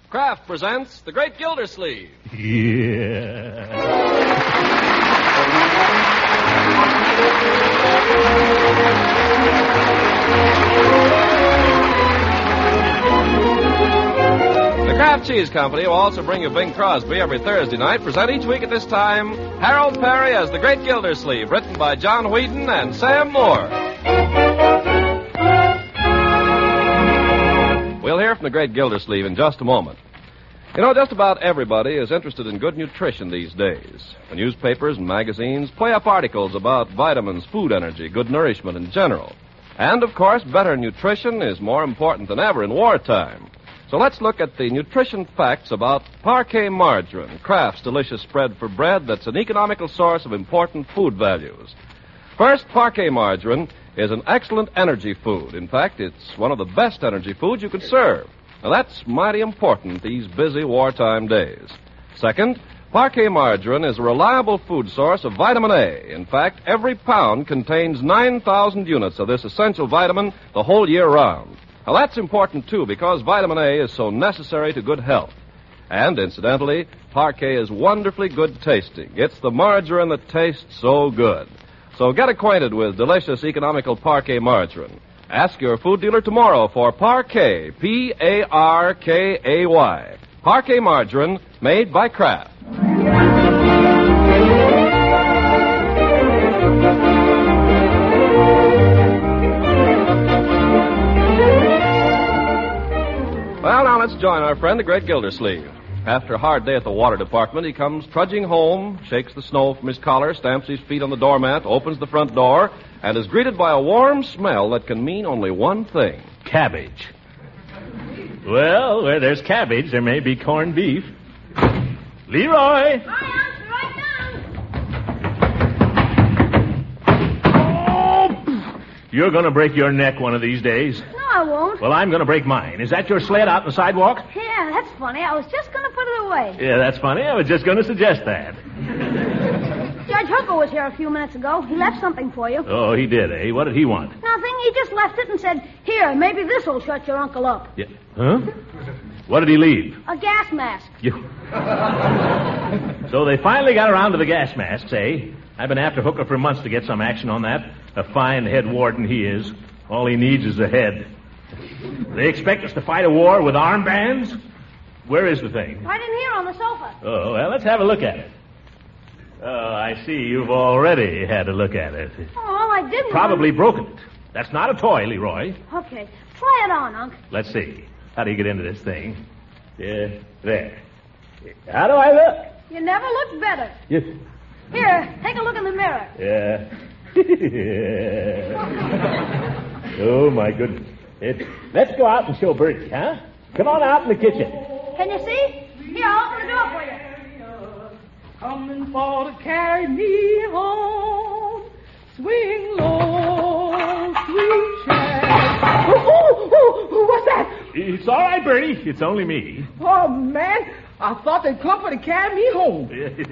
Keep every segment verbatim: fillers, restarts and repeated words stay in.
Kraft presents The Great Gildersleeve. Yeah. The Kraft Cheese Company will also bring you Bing Crosby every Thursday night. Present each week at this time Harold Perry as The Great Gildersleeve, written by John Whedon and Sam Moore. We'll hear from The Great Gildersleeve in just a moment. You know, just about everybody is interested in good nutrition these days. The newspapers and magazines play up articles about vitamins, food energy, good nourishment in general. And, of course, better nutrition is more important than ever in wartime. So let's look at the nutrition facts about Parquet margarine, Kraft's delicious spread for bread that's an economical source of important food values. First, Parquet margarine is an excellent energy food. In fact, it's one of the best energy foods you can serve. Now, that's mighty important these busy wartime days. Second, Parquet margarine is a reliable food source of vitamin A. In fact, every pound contains nine thousand units of this essential vitamin the whole year round. Now, that's important, too, because vitamin A is so necessary to good health. And, incidentally, Parquet is wonderfully good tasting. It's the margarine that tastes so good. So get acquainted with delicious, economical Parquet margarine. Ask your food dealer tomorrow for Parquet, P A R K A Y. Parquet margarine made by Kraft. Well, now let's join our friend, the Great Gildersleeve. After a hard day at the water department, he comes trudging home, shakes the snow from his collar, stamps his feet on the doormat, opens the front door, and is greeted by a warm smell that can mean only one thing. Cabbage. Well, where there's cabbage, there may be corned beef. Leroy! Hi, Unc, right Oh! You're going to break your neck one of these days. down. No, I won't. Well, I'm going to break mine. Is that your sled out on the sidewalk? Yeah, that's funny. I was just going to put it away. Yeah, that's funny. I was just going to suggest that. Judge Hooker was here a few minutes ago. He left something for you. Oh, he did, eh? What did he want? Nothing. He just left it and said, here, maybe this will shut your uncle up. Yeah. Huh? What did he leave? A gas mask. You. So they finally got around to the gas masks, eh? I've been after Hooker for months to get some action on that. A fine head warden he is. All he needs is a head. They expect us to fight a war with armbands? Where is the thing? Right in here on the sofa. Oh, well, let's have a look at it. Oh, I see you've already had a look at it. Oh, all I did was... Probably broken it. That's not a toy, Leroy. Okay. Try it on, Unc. Let's see. How do you get into this thing? Yeah, there. How do I look? You never looked better. Yes. Here, take a look in the mirror. Yeah. Oh, my goodness. It, let's go out and show Bertie, huh? Come on out in the kitchen. Can you see? Here, I'll open the door for you. Coming for to carry me home. Swing low, sweet child. Oh, oh, oh, what's that? It's all right, Bertie. It's only me. Oh, man. I thought they'd come for to carry me home.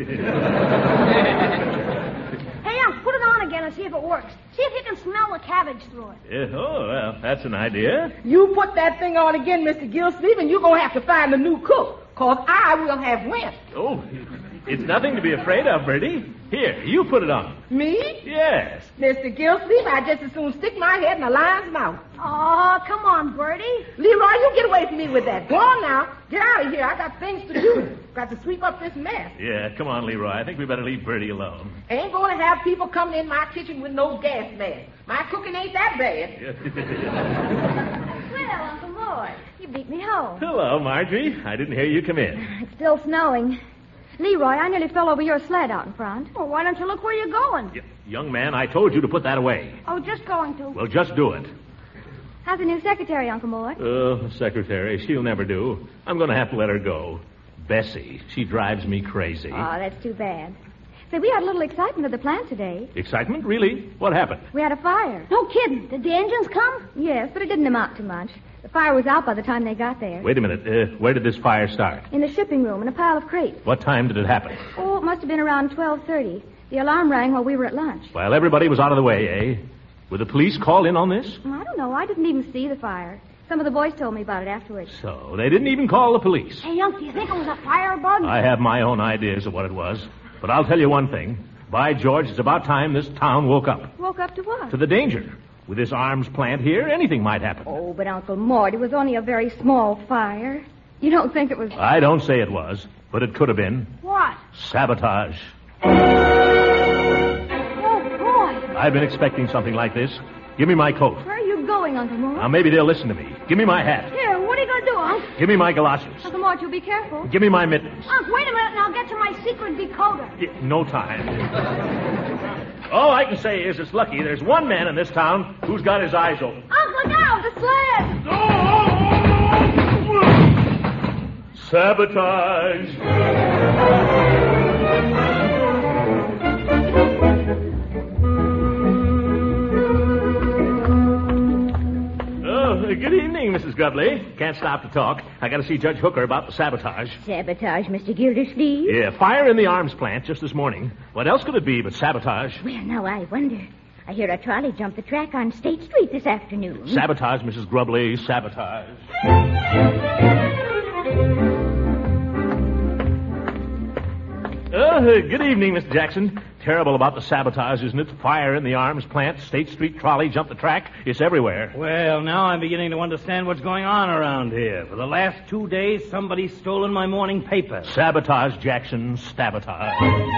Hey, Unc, put it on again and see if it works. See if you can smell the cabbage through it. Yeah, oh, well, that's an idea. You put that thing on again, Mister Gilsleeve, and you're going to have to find a new cook, because I will have rent. Oh, it's nothing to be afraid of, Bertie. Here, you put it on. Me? Yes. Mister Gilsleeve, I just as soon stick my head in a lion's mouth. Oh, come on, Bertie. Leroy, you get away from me with that. Go on now. Get out of here. I got things to do. Got to sweep up this mess. Yeah, come on, Leroy. I think we better leave Bertie alone. Ain't going to have people coming in my kitchen with no gas mask. My cooking ain't that bad. Well, Uncle Mort, you beat me home. Hello, Marjorie. I didn't hear you come in. It's still snowing. Leroy, I nearly fell over your sled out in front. Well, why don't you look where you're going? Y- young man, I told you to put that away. Oh, just going to. Well, just do it. How's the new secretary, Uncle Mort? Oh, secretary, she'll never do. I'm going to have to let her go. Bessie, she drives me crazy. Oh, that's too bad. Say, we had a little excitement at the plant today. Excitement? Really? What happened? We had a fire. No kidding. Did the engines come? Yes, but it didn't amount to much. The fire was out by the time they got there. Wait a minute. Uh, where did this fire start? In the shipping room, in a pile of crates. What time did it happen? Oh, it must have been around twelve thirty. The alarm rang while we were at lunch. While everybody was out of the way, eh? Were the police called in on this? I don't know. I didn't even see the fire. Some of the boys told me about it afterwards. So, they didn't even call the police. Hey, Unc, do you think it was a firebug? I have my own ideas of what it was. But I'll tell you one thing. By George, it's about time this town woke up. Woke up to what? To the danger. With this arms plant here, anything might happen. Oh, but Uncle Mort, it was only a very small fire. You don't think it was... I don't say it was, but it could have been. What? Sabotage. Oh, boy. I've been expecting something like this. Give me my coat. Where are you going, Uncle Mort? Now, maybe they'll listen to me. Give me my hat. Here, what are you going to do, Unc? Give me my galoshes. Uncle Mort, you be careful. Give me my mittens. Unc, wait a minute and I'll get you my secret decoder. Y- No time. All I can say is it's lucky there's one man in this town who's got his eyes open. Unc, look out! The sled! Sabotage. Oh, good evening, Missus Grubley. Can't stop to talk. I got to see Judge Hooker about the sabotage. Sabotage, Mister Gildersleeve? Yeah, fire in the arms plant just this morning. What else could it be but sabotage? Well, now I wonder. I hear a trolley jump the track on State Street this afternoon. Sabotage, Missus Grubley, sabotage. Uh, good evening, Mister Jackson. Terrible about the sabotage, isn't it? Fire in the arms plant, State Street trolley, jump the track. It's everywhere. Well, now I'm beginning to understand what's going on around here. For the last two days, somebody's stolen my morning paper. Sabotage, Jackson, sabotage.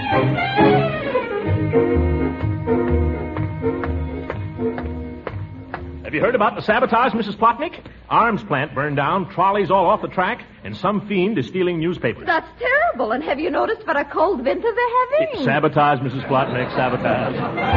Have you heard about the sabotage, Missus Plotnick? Arms plant burned down, trolleys all off the track, and some fiend is stealing newspapers. That's terrible. And have you noticed what a cold winter they're having? Sabotage, Missus Plotnick, sabotage.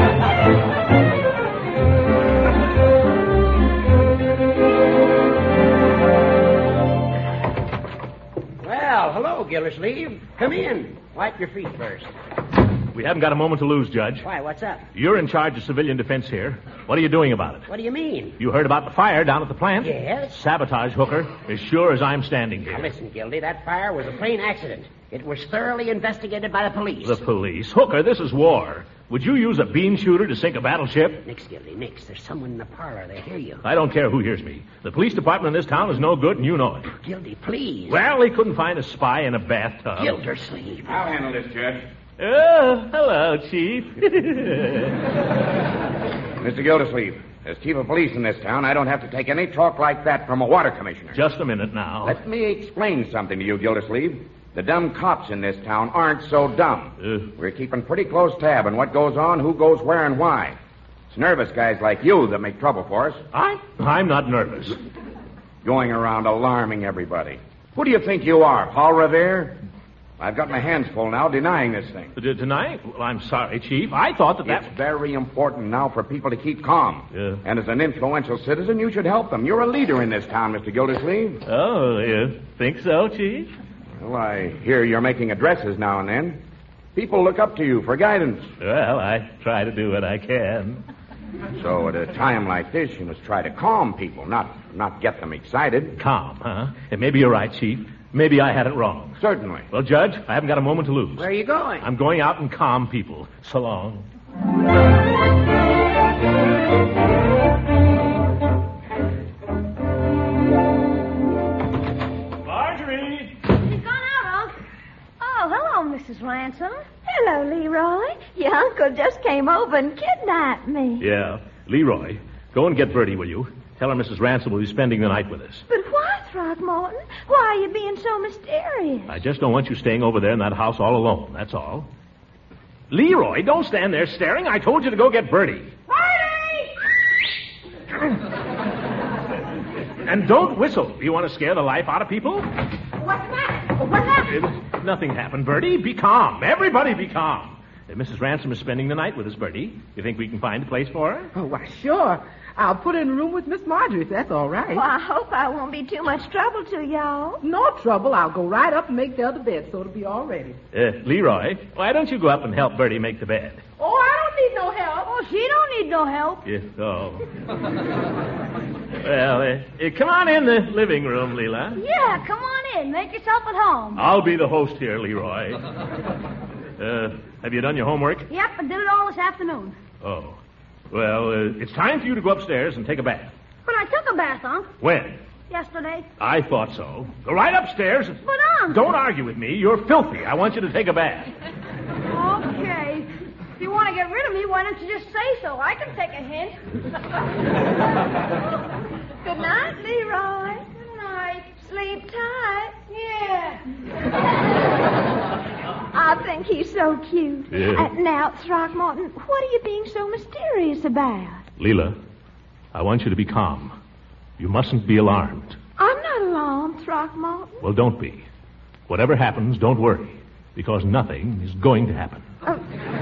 Well, hello, Gildersleeve. Come in. Wipe your feet first. We haven't got a moment to lose, Judge. Why, what's up? You're in charge of civilian defense here. What are you doing about it? What do you mean? You heard about the fire down at the plant? Yes. Sabotage, Hooker, as sure as I'm standing here. Now, listen, Gildy, that fire was a plain accident. It was thoroughly investigated by the police. The police? Hooker, this is war. Would you use a bean shooter to sink a battleship? Nix, Gildy, nix. There's someone in the parlor. They hear you. I don't care who hears me. The police department in this town is no good, and you know it. Gildy, please. Well, they couldn't find a spy in a bathtub. Gildersleeve. I'll handle this, Judge. Oh, hello, Chief. Mister Gildersleeve, as chief of police in this town, I don't have to take any talk like that from a water commissioner. Just a minute now. Let me explain something to you, Gildersleeve. The dumb cops in this town aren't so dumb. Uh, We're keeping pretty close tab on what goes on, who goes where, and why. It's nervous guys like you that make trouble for us. I, I'm not nervous. Going around alarming everybody. Who do you think you are, Paul Revere? I've got my hands full now denying this thing. Uh, Tonight? Well, I'm sorry, Chief. I thought that that... It's very important now for people to keep calm. Yeah. And as an influential citizen, you should help them. You're a leader in this town, Mister Gildersleeve. Oh, you think so, Chief? Well, I hear you're making addresses now and then. People look up to you for guidance. Well, I try to do what I can. So at a time like this, you must try to calm people, not not get them excited. Calm, huh? And maybe you're right, Chief. Maybe I had it wrong. Certainly. Well, Judge, I haven't got a moment to lose. Where are you going? I'm going out and calm people. So long. Marjorie! She's gone out, Unc. Oh, hello, Missus Ransom. Hello, Leroy. Your uncle just came over and kidnapped me. Yeah. Leroy, go and get Bertie, will you? Tell her Missus Ransom will be spending the night with us. But why, Throckmorton? Why are you being so mysterious? I just don't want you staying over there in that house all alone, that's all. Leroy, don't stand there staring. I told you to go get Bertie. Bertie! And don't whistle. You want to scare the life out of people? What's that? What's that? Uh, Nothing happened, Bertie. Be calm. Everybody be calm. Uh, Missus Ransom is spending the night with us, Bertie. You think we can find a place for her? Oh, why, sure. I'll put her in a room with Miss Marjorie if that's all right. Well, I hope I won't be too much trouble to y'all. No trouble. I'll go right up and make the other bed so it'll be all ready. Uh, Leroy, why don't you go up and help Bertie make the bed? Oh, I don't need no help. Oh, she don't need no help. Yeah, oh. Well, uh, uh, come on in the living room, Leela. Yeah, come on in. Make yourself at home. I'll be the host here, Leroy. Uh, have you done your homework? Yep, I did it all this afternoon. Oh. Well, uh, it's time for you to go upstairs and take a bath. But I took a bath, Unc. When? yesterday. I thought so. Go right upstairs. But, Unc. Don't argue with me. You're filthy. I want you to take a bath. Okay. If you want to get rid of me, why don't you just say so? I can take a hint. Good night, Leroy. Good night. Sleep tight. Yeah. I think he's so cute. Yeah. Uh, now, Throckmorton, what are you being so mysterious about? Leela, I want you to be calm. You mustn't be alarmed. I'm not alarmed, Throckmorton. Well, don't be. Whatever happens, don't worry, because nothing is going to happen. Uh,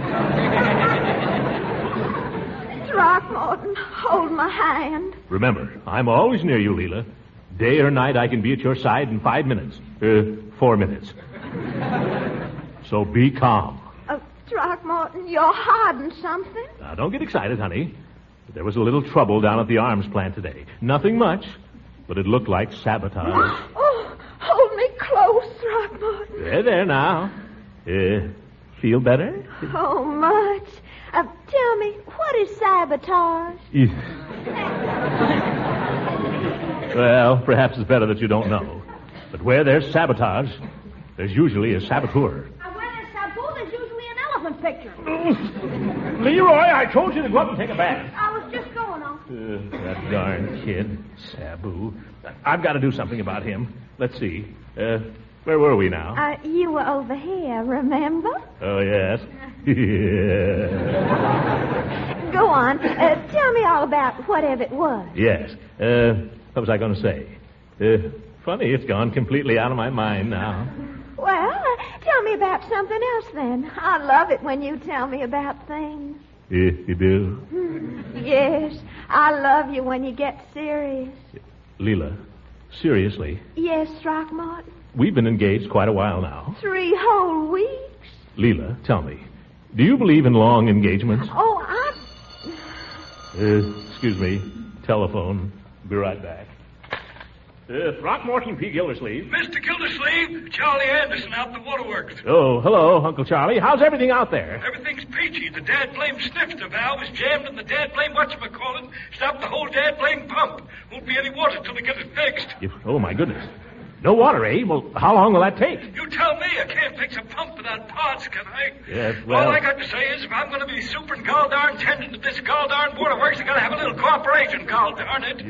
Throckmorton, hold my hand. Remember, I'm always near you, Leela. Day or night, I can be at your side in five minutes. Uh, four minutes. So be calm. Uh, Throckmorton, you're hiding something. Now, don't get excited, honey. There was a little trouble down at the arms plant today. Nothing much, but it looked like sabotage. Oh, hold me close, Throckmorton. There, there now. Uh, feel better? Oh, much. Uh, tell me, what is sabotage? Well, perhaps it's better that you don't know. But where there's sabotage, there's usually a saboteur. And where there's Sabu, there's usually an elephant picture. Leroy, I told you to go up and take a bath. I was just going on. Uh, that darn kid, Sabu. I've got to do something about him. Let's see. Uh, where were we now? Uh, you were over here, remember? Oh, yes. Go on. Uh, tell me all about whatever it was. Yes. Uh, what was I going to say? Uh, funny, it's gone completely out of my mind now. Well, uh, tell me about something else then. I love it when you tell me about things. You, you do? Yes, I love you when you get serious. Leela, seriously, Yes, Throckmorton. we've been engaged quite a while now. Three whole weeks. Leela, tell me, do you believe in long engagements? Oh, I... Uh, excuse me. Telephone. Be right back. Uh, Throckmorton P. Gildersleeve. Mister Gildersleeve, Charlie Anderson out in the waterworks. Oh, hello, Uncle Charlie. How's everything out there? Everything's peachy. The dad blame snifter valve is jammed and the dad blame whatchamacallit stopped the whole dad blame pump. Won't be any water till they get it fixed. You, oh, my goodness. No water, eh? Well, how long will that take? You tell me. I can't fix a pump without parts, can I? Yes, well... All I got to say is if I'm going to be super and gall darn tending to this gall darn waterworks, I got to have a little cooperation, gall darn it.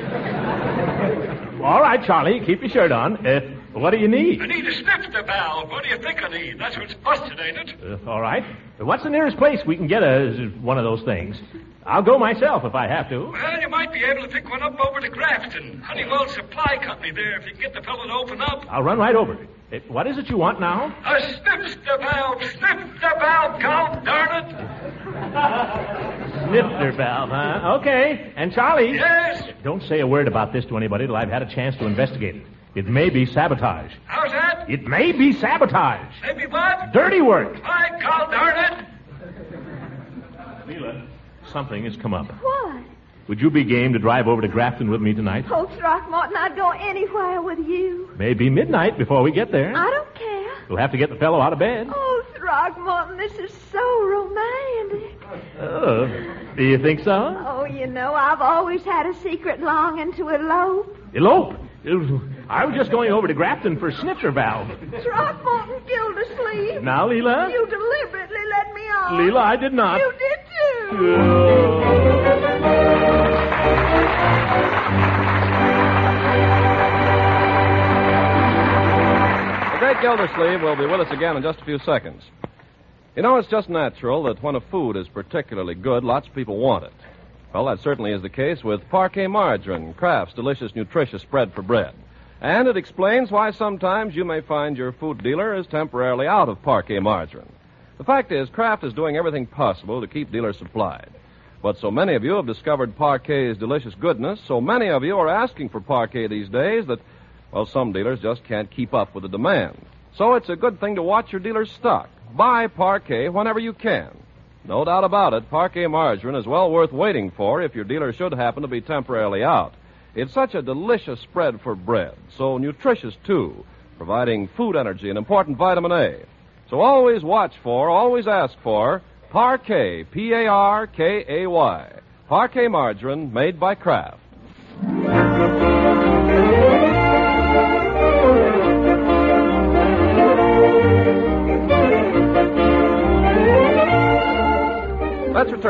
All right, Charlie, keep your shirt on. Uh, what do you need? I need a snifter valve. What do you think I need? That's what's busted, ain't it? Uh, all right. What's the nearest place we can get a, one of those things? I'll go myself if I have to. Well, you might be able to pick one up over to Grafton. Honeywell Supply Company there, if you can get the fellow to open up. I'll run right over. Uh, what is it you want now? A snifter valve. Snifter valve, gall darn it. Snifter valve, huh? Okay. And Charlie... Yes? Don't say a word about this to anybody till I've had a chance to investigate it. It may be sabotage. How's that? It may be sabotage. Maybe what? Dirty work. My gall darn it. Leela, something has come up. What? Would you be game to drive over to Grafton with me tonight? Oh, Throckmorton, I'd go anywhere with you. Maybe midnight before we get there. I don't care. We'll have to get the fellow out of bed. Oh, Throckmorton, this is so romantic. Oh, do you think so? Oh, you know, I've always had a secret longing to elope. Elope? I was just going over to Grafton for snifter valve. Throckmorton Gildersleeve. Now, Leela? You deliberately let me off. Leela, I did not. You did too. The great Gildersleeve will be with us again in just a few seconds. You know, it's just natural that when a food is particularly good, lots of people want it. Well, that certainly is the case with Parquet Margarine, Kraft's delicious, nutritious spread for bread. And it explains why sometimes you may find your food dealer is temporarily out of Parquet Margarine. The fact is, Kraft is doing everything possible to keep dealers supplied. But so many of you have discovered Parquet's delicious goodness, so many of you are asking for Parquet these days that, well, some dealers just can't keep up with the demand. So it's a good thing to watch your dealer's stock. Buy Parquet whenever you can. No doubt about it, Parquet Margarine is well worth waiting for if your dealer should happen to be temporarily out. It's such a delicious spread for bread, so nutritious, too, providing food energy and important vitamin A. So always watch for, always ask for, Parquet, P A R K A Y. Parquet Margarine, made by Kraft.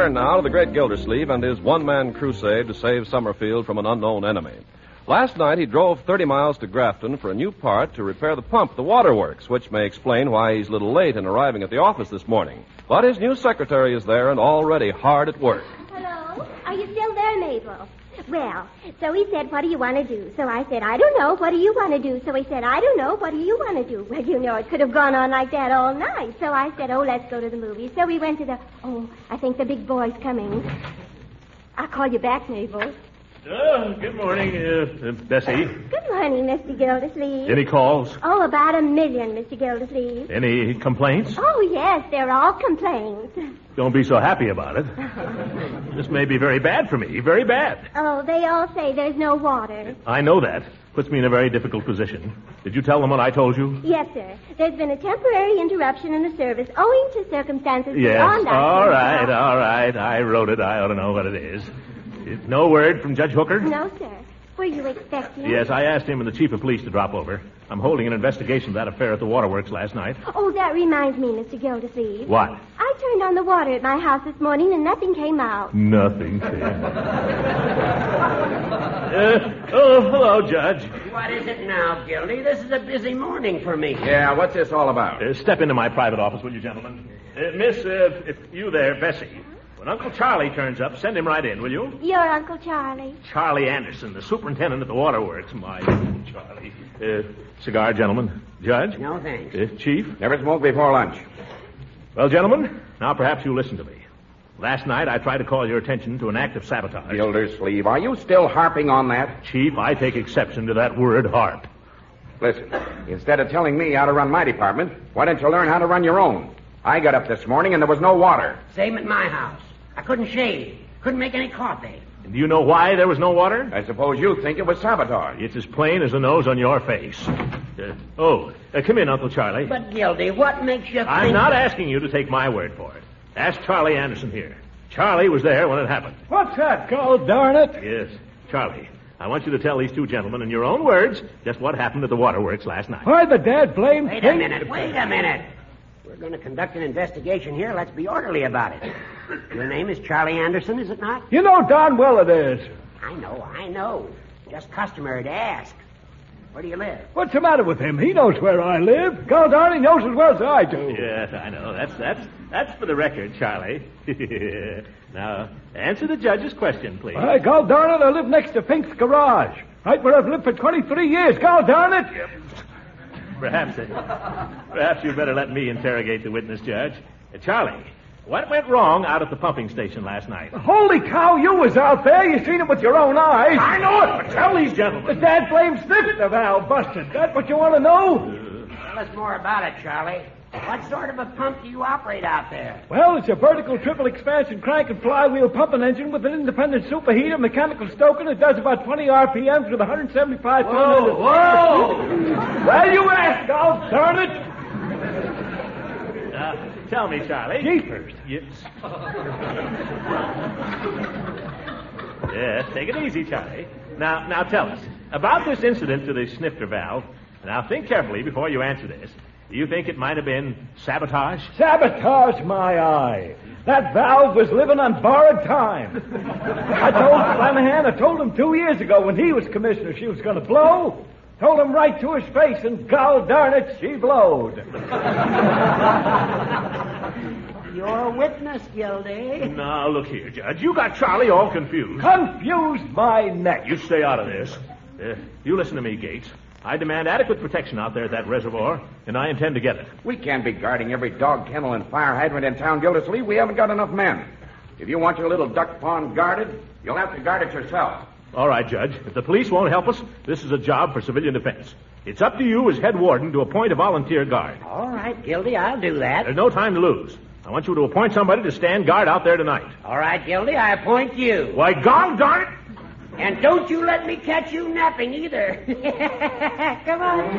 return now to the great Gildersleeve and his one-man crusade to save Summerfield from an unknown enemy. Last night, he drove thirty miles to Grafton for a new part to repair the pump at the waterworks, which may explain why he's a little late in arriving at the office this morning. But his new secretary is there and already hard at work. Hello? Are you still there, Mabel? Well, so he said, what do you want to do? So I said, I don't know. What do you want to do? So he said, I don't know. What do you want to do? Well, you know, it could have gone on like that all night. So I said, oh, let's go to the movies. So we went to the... Oh, I think the big boy's coming. I'll call you back, Mabel. Oh, good morning, uh, uh, Bessie. Good morning, Mister Gildersleeve. Any calls? Oh, about a million, Mister Gildersleeve. Any complaints? Oh, yes, they're all complaints. Don't be so happy about it. This may be very bad for me, very bad. Oh, they all say there's no water. I know that. Puts me in a very difficult position. Did you tell them what I told you? Yes, sir. There's been a temporary interruption in the service owing to circumstances Yes, beyond our all right, all right. I wrote it. I ought to know what it is. No word from Judge Hooker? No, sir. Were you expecting? Yes, I asked him and the chief of police to drop over. I'm holding an investigation of that affair at the waterworks last night. Oh, that reminds me, Mister Gildersleeve. What? I turned on the water at my house this morning and nothing came out. Nothing came out. uh, oh, hello, Judge. What is it now, Gildy? This is a busy morning for me. Yeah, what's this all about? Uh, step into my private office, will you, gentlemen? Uh, miss, uh, if you there, Bessie. When Uncle Charlie turns up, send him right in, will you? Your Uncle Charlie. Charlie Anderson, the superintendent at the waterworks. My Uncle Charlie. Uh, cigar, gentlemen. Judge? No, thanks. Uh, Chief? Never smoke before lunch. Well, gentlemen, now perhaps you'll listen to me. Last night, I tried to call your attention to an act of sabotage. Gildersleeve, are you still harping on that? Chief, I take exception to that word, harp. Listen, instead of telling me how to run my department, why don't you learn how to run your own? I got up this morning and there was no water. Same at my house. I couldn't shave. Couldn't make any coffee. And do you know why there was no water? I suppose you think it was sabotage. It's as plain as the nose on your face. Uh, oh, uh, come in, Uncle Charlie. But, Gildy, what makes you think... I'm not asking you to take my word for it. Ask Charlie Anderson here. Charlie was there when it happened. What's that, God darn it? Yes, Charlie. I want you to tell these two gentlemen in your own words just what happened at the waterworks last night. Why the dad blamed Wait a minute, wait a minute. We're going to conduct an investigation here. Let's be orderly about it. Your name is Charlie Anderson, is it not? You know darn well it is. I know, I know. Just customary to ask. Where do you live? What's the matter with him? He knows where I live. God darn, he knows as well as I do. Yes, I know. That's that's that's for the record, Charlie. Now, answer the judge's question, please. Why, God darn it, I live next to Pink's garage. Right where I've lived for twenty-three years. God darn it. Yep. Perhaps, uh, perhaps you better let me interrogate the witness, Judge. Uh, Charlie, what went wrong out at the pumping station last night? Holy cow, you was out there. You seen it with your own eyes. I know it, but tell these gentlemen. The dad blamed snifter valve busted. That what you want to know? Uh, Tell us more about it, Charlie. What sort of a pump do you operate out there? Well, it's a vertical triple expansion crank and flywheel pumping engine with an independent superheater, mechanical stoking. It does about twenty R P Ms with one hundred seventy-five... Whoa, whoa! Well, you asked, God darn it! Uh, tell me, Charlie. Jeepers. Yes. Yes, take it easy, Charlie. Now, now tell us, about this incident to the snifter valve, now think carefully before you answer this. Do you think it might have been sabotage? Sabotage, my eye. That valve was living on borrowed time. I told Flanagan, I told him two years ago when he was commissioner she was going to blow. Told him right to his face, and God darn it, she blowed. You're a witness, Gildy. Now, look here, Judge. You got Charlie all confused. Confused my neck. You stay out of this. Uh, you listen to me, Gates. I demand adequate protection out there at that reservoir, and I intend to get it. We can't be guarding every dog kennel and fire hydrant in town, Gildersleeve. We haven't got enough men. If you want your little duck pond guarded, you'll have to guard it yourself. All right, Judge. If the police won't help us, this is a job for civilian defense. It's up to you as head warden to appoint a volunteer guard. All right, Gildy, I'll do that. There's no time to lose. I want you to appoint somebody to stand guard out there tonight. All right, Gildy, I appoint you. Why, God darn it! And don't you let me catch you napping either. Come on.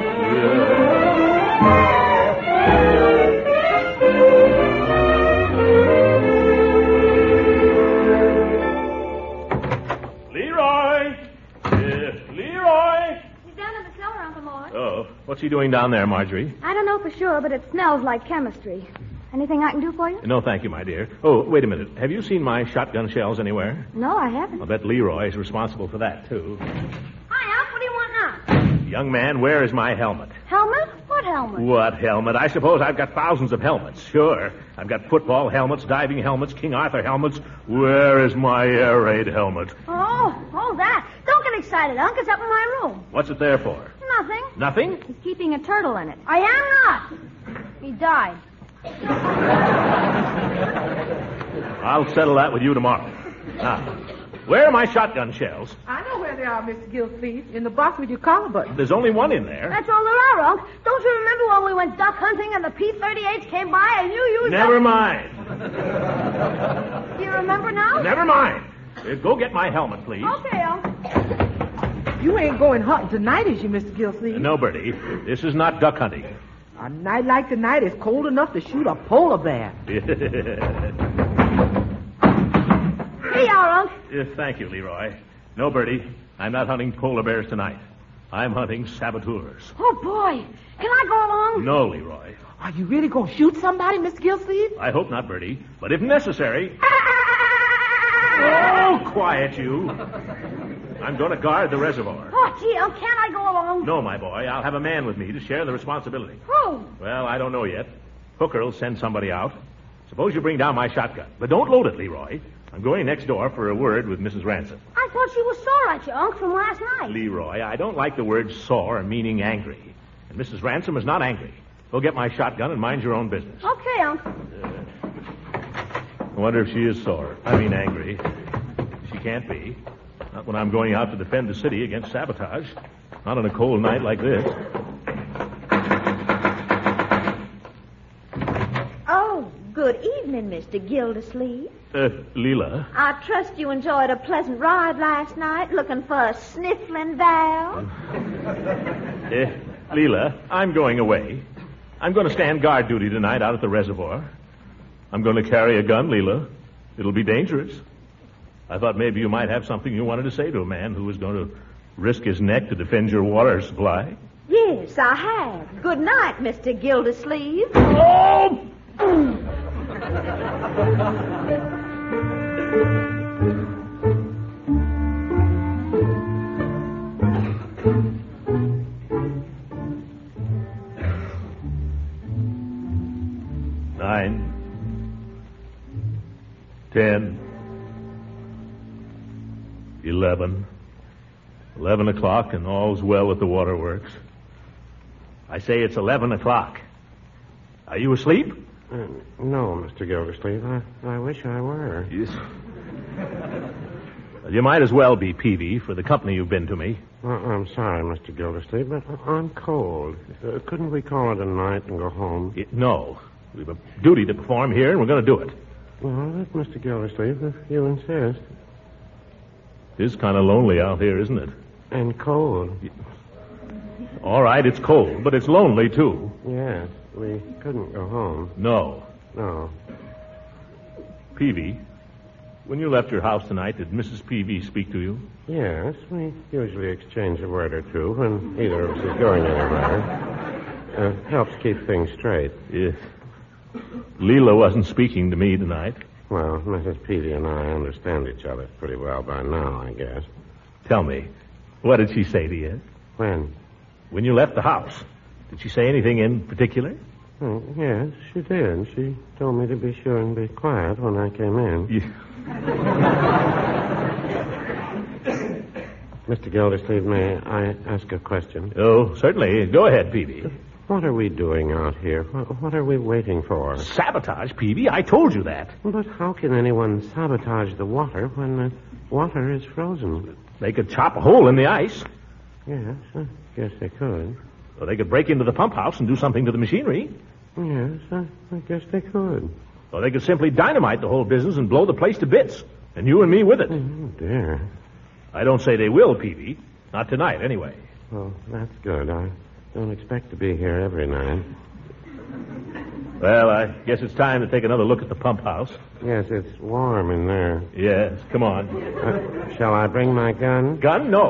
Leroy! Uh, Leroy! He's down in the cellar, Uncle Mort. Oh, what's he doing down there, Marjorie? I don't know for sure, but it smells like chemistry. Anything I can do for you? No, thank you, my dear. Oh, wait a minute. Have you seen my shotgun shells anywhere? No, I haven't. I'll bet Leroy is responsible for that, too. Hi, Unc. What do you want now? Young man, where is my helmet? Helmet? What helmet? What helmet? I suppose I've got thousands of helmets. Sure. I've got football helmets, diving helmets, King Arthur helmets. Where is my air raid helmet? Oh, oh, that. Don't get excited, Unc. It's up in my room. What's it there for? Nothing. Nothing? He's keeping a turtle in it. I am not. He died. I'll settle that with you tomorrow. Now, where are my shotgun shells? I know where they are, Mister Gilsleeve. In the box with your collar button. There's only one in there. That's all there are, Unc. Don't you remember when we went duck hunting and the P thirty-eights came by and you used Never them? mind. Do you remember now? Never mind. Uh, go get my helmet, please. Okay, Unc. You ain't going hunting tonight, is you, Mister Gilsleeve? No, Bertie. This is not duck hunting. A night like tonight is cold enough to shoot a polar bear. Here you are, Unc. Yes, thank you, Leroy. No, Bertie. I'm not hunting polar bears tonight. I'm hunting saboteurs. Oh, boy. Can I go along? No, Leroy. Are you really going to shoot somebody, Mister Gilsleeve? I hope not, Bertie. But if necessary... Oh, quiet you. I'm going to guard the reservoir. Oh, gee, Unc, can't I go along? No, my boy. I'll have a man with me to share the responsibility. Who? Well, I don't know yet. Hooker will send somebody out. Suppose you bring down my shotgun. But don't load it, Leroy. I'm going next door for a word with Missus Ransom. I thought she was sore at you, Unc, from last night. Leroy, I don't like the word sore, meaning angry. And Missus Ransom is not angry. Go get my shotgun and mind your own business. Okay, Unc. I wonder if she is sore. I mean angry. She can't be. Not when I'm going out to defend the city against sabotage. Not on a cold night like this. Oh, good evening, Mister Gildersleeve. Uh, Leela. I trust you enjoyed a pleasant ride last night looking for a sniffling Val. Uh, Leela, I'm going away. I'm going to stand guard duty tonight out at the reservoir. I'm going to carry a gun, Leela. It'll be dangerous. I thought maybe you might have something you wanted to say to a man who was going to risk his neck to defend your water supply. Yes, I have. Good night, Mister Gildersleeve. Oh! Nine. Ten. Eleven. Eleven o'clock, and all's well at the waterworks. I say it's eleven o'clock. Are you asleep? Uh, no, Mister Gildersleeve. I, I wish I were. Yes. Well, you might as well be, Peavy, for the company you've been to me. Well, I'm sorry, Mister Gildersleeve, but I'm cold. Uh, couldn't we call it a night and go home? It, no. We've a duty to perform here, and we're going to do it. Well, that's Mister Gildersleeve, if you insist. It is kind of lonely out here, isn't it? And cold. All right, it's cold, but it's lonely, too. Yes, we couldn't go home. No. No. Peavy, when you left your house tonight, did Missus Peavy speak to you? Yes, we usually exchange a word or two when either of us is going anywhere. Uh, helps keep things straight. Yes. Leela wasn't speaking to me tonight. Well, Missus Peavy and I understand each other pretty well by now, I guess. Tell me, what did she say to you? When? When you left the house. Did she say anything in particular? Oh, yes, she did. She told me to be sure and be quiet when I came in. Yeah. Mister Gildersleeve, may I ask a question? Oh, certainly. Go ahead, Peavy. What are we doing out here? What are we waiting for? Sabotage, Peavy. I told you that. But how can anyone sabotage the water when the water is frozen? They could chop a hole in the ice. Yes, I guess they could. Or they could break into the pump house and do something to the machinery. Yes, I, I guess they could. Or they could simply dynamite the whole business and blow the place to bits. And you and me with it. Oh, dear. I don't say they will, Peavy. Not tonight, anyway. Well, that's good. I don't expect to be here every night. Well, I guess it's time to take another look at the pump house. Yes, it's warm in there. Yes, come on. Uh, shall I bring my gun? Gun? No.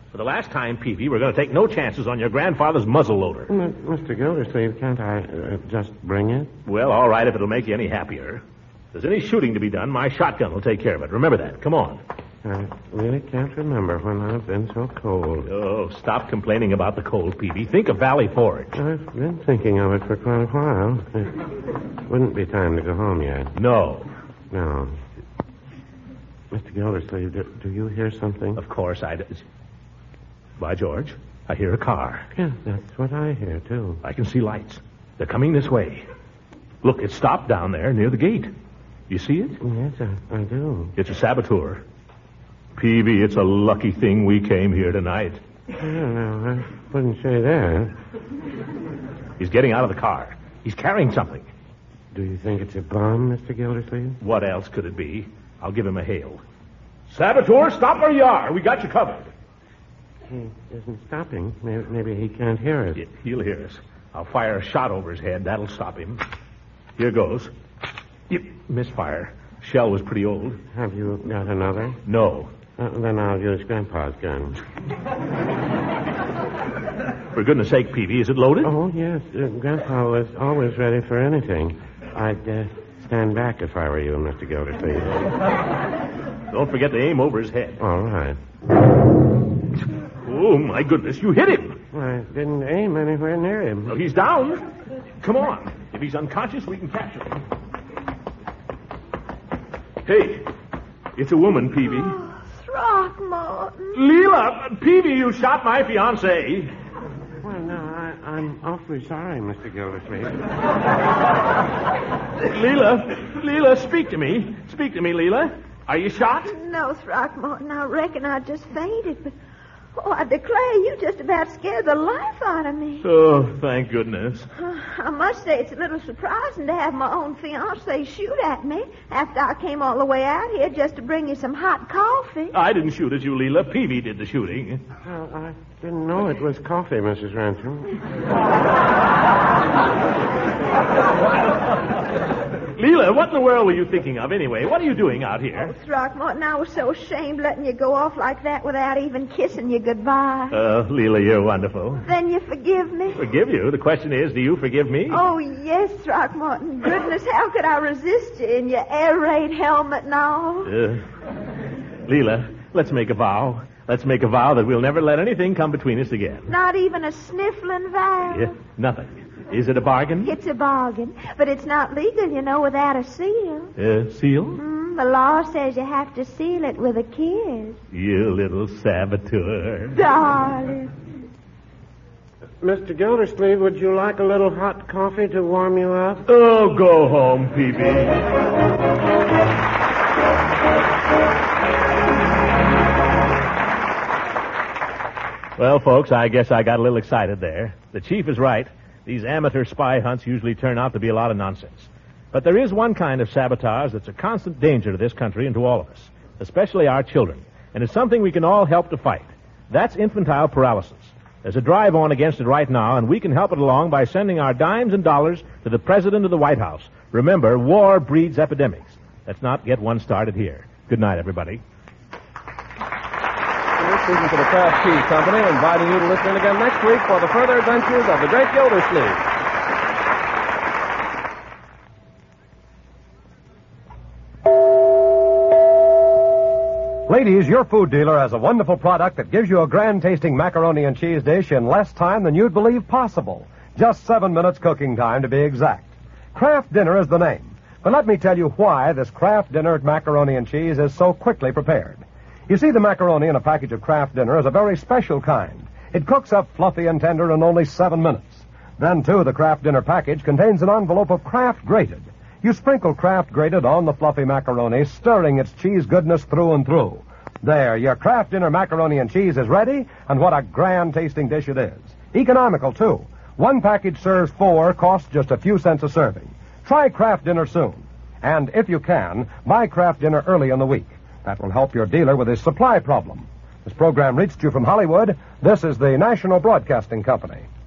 For the last time, Peavy, we're going to take no chances on your grandfather's muzzleloader. M- Mister Gildersleeve, can't I uh, just bring it? Well, all right, if it'll make you any happier. If there's any shooting to be done, my shotgun will take care of it. Remember that. Come on. I really can't remember when I've been so cold. Oh, stop complaining about the cold, Peavy. Think of Valley Forge. I've been thinking of it for quite a while. It wouldn't be time to go home yet. No. No. Mister Gildersleeve, do, do you hear something? Of course I do. By George, I hear a car. Yes, that's what I hear, too. I can see lights. They're coming this way. Look, it's stopped down there near the gate. You see it? Yes, I, I do. It's a saboteur. Peavy, it's a lucky thing we came here tonight. I don't know. I wouldn't say that. He's getting out of the car. He's carrying something. Do you think it's a bomb, Mister Gildersleeve? What else could it be? I'll give him a hail. Saboteur, stop where you are. We got you covered. He isn't stopping. Maybe, maybe he can't hear us. Yeah, he'll hear us. I'll fire a shot over his head. That'll stop him. Here goes. Yep, misfire. Shell was pretty old. Have you got another? No. Uh, then I'll use Grandpa's gun. For goodness sake, Peavy, is it loaded? Oh, yes. Uh, Grandpa was always ready for anything. I'd uh, stand back if I were you, Mister Gildersleeve. Don't forget to aim over his head. All right. Oh, my goodness, you hit him. I didn't aim anywhere near him. Well, he's down. Come on. If he's unconscious, we can capture him. Hey, it's a woman, Peavy. Oh, Throckmorton. Leela, Peavy, you shot my fiancée. Well, no, I, I'm awfully sorry, Mister Gildersleeve. Leela, Leela, speak to me. Speak to me, Leela. Are you shot? No, Throckmorton, I reckon I just fainted, but... Oh, I declare, you just about scared the life out of me. Oh, thank goodness. Uh, I must say it's a little surprising to have my own fiancé shoot at me after I came all the way out here just to bring you some hot coffee. I didn't shoot at you, Leela. Peavy did the shooting. Well, I didn't know it was coffee, Missus Ransom. Leela, what in the world were you thinking of anyway? What are you doing out here? Oh, Throckmorton, I was so ashamed letting you go off like that without even kissing you goodbye. Uh, Leela, you're wonderful. Then you forgive me? Forgive you? The question is, do you forgive me? Oh, yes, Throckmorton. Goodness, how could I resist you in your air raid helmet and all? Uh, Leela, let's make a vow. Let's make a vow that we'll never let anything come between us again. Not even a sniffling vow? Yeah, nothing. Is it a bargain? It's a bargain, but it's not legal, you know, without a seal. Uh, seal? Mm, the law says you have to seal it with a kiss. You little saboteur. Darling. Mister Gildersleeve, would you like a little hot coffee to warm you up? Oh, go home, Peavy. Well, folks, I guess I got a little excited there. The chief is right. These amateur spy hunts usually turn out to be a lot of nonsense. But there is one kind of sabotage that's a constant danger to this country and to all of us, especially our children. And it's something we can all help to fight. That's infantile paralysis. There's a drive on against it right now, and we can help it along by sending our dimes and dollars to the President of the White House. Remember, war breeds epidemics. Let's not get one started here. Good night, everybody. Speaking to the Kraft Cheese Company, inviting you to listen in again next week for the further adventures of the great Gildersleeve. Ladies, your food dealer has a wonderful product that gives you a grand-tasting macaroni and cheese dish in less time than you'd believe possible. Just seven minutes cooking time, to be exact. Kraft Dinner is the name. But let me tell you why this Kraft Dinner macaroni and cheese is so quickly prepared. You see, the macaroni in a package of Kraft Dinner is a very special kind. It cooks up fluffy and tender in only seven minutes. Then, too, the Kraft Dinner package contains an envelope of Kraft Grated. You sprinkle Kraft Grated on the fluffy macaroni, stirring its cheese goodness through and through. There, your Kraft Dinner macaroni and cheese is ready, and what a grand-tasting dish it is. Economical, too. One package serves four, costs just a few cents a serving. Try Kraft Dinner soon. And if you can, buy Kraft Dinner early in the week. That will help your dealer with his supply problem. This program reached you from Hollywood. This is the National Broadcasting Company.